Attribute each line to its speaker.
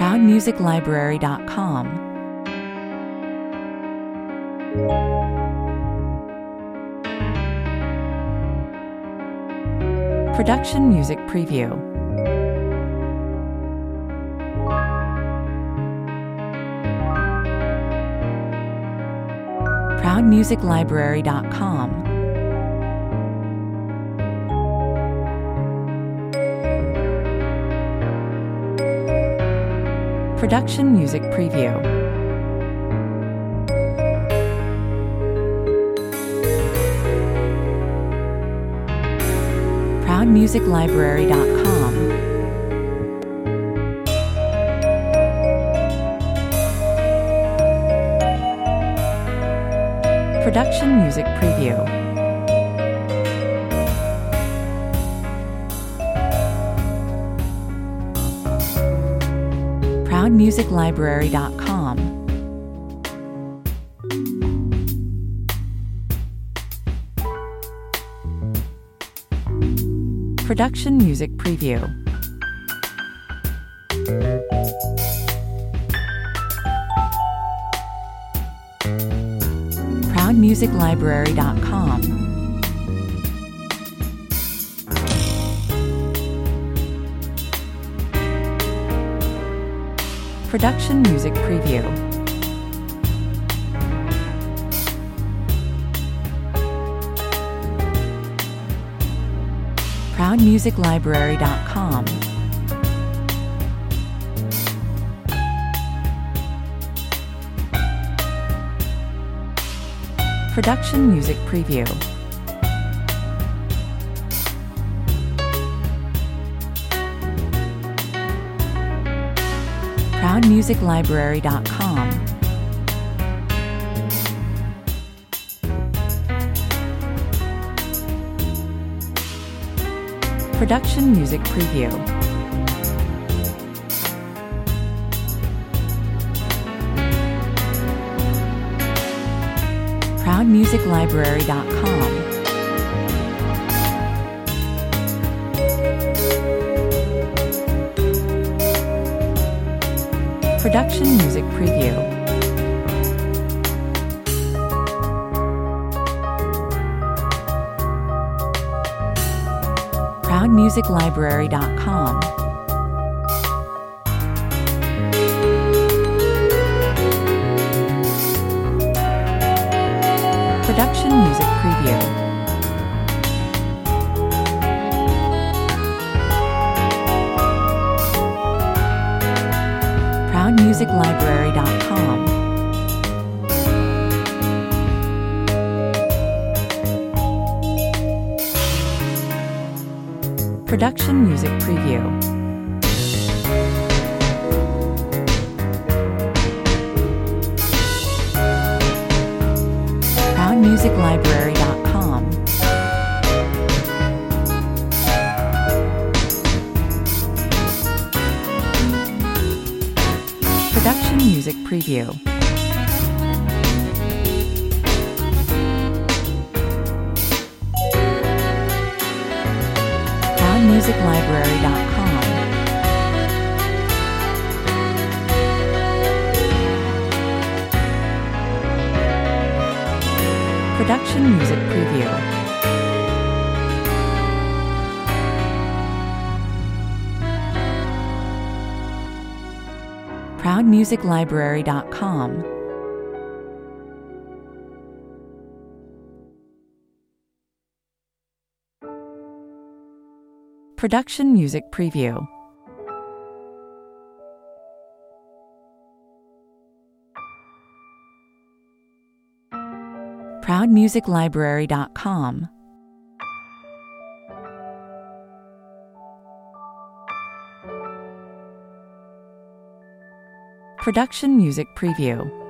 Speaker 1: ProudMusicLibrary.com. Production Music Preview. ProudMusicLibrary.com. Production Music Preview. ProudMusicLibrary.com. Production Music Preview. ProudMusicLibrary.com. Production Music Preview. ProudMusicLibrary.com. Production Music Preview. ProudMusicLibrary.com. Production Music Preview. ProudMusicLibrary.com. Production Music Preview. ProudMusicLibrary.com. Production Music Preview. ProudMusicLibrary.com. Production Music Preview. ProudMusicLibrary.com. Production Music Preview. ProudMusicLibrary.com. Production Music Preview. ProudMusicLibrary.com. Production Music Preview. ProudMusicLibrary.com. Production Music Preview. ProudMusicLibrary.com. Production Music Preview.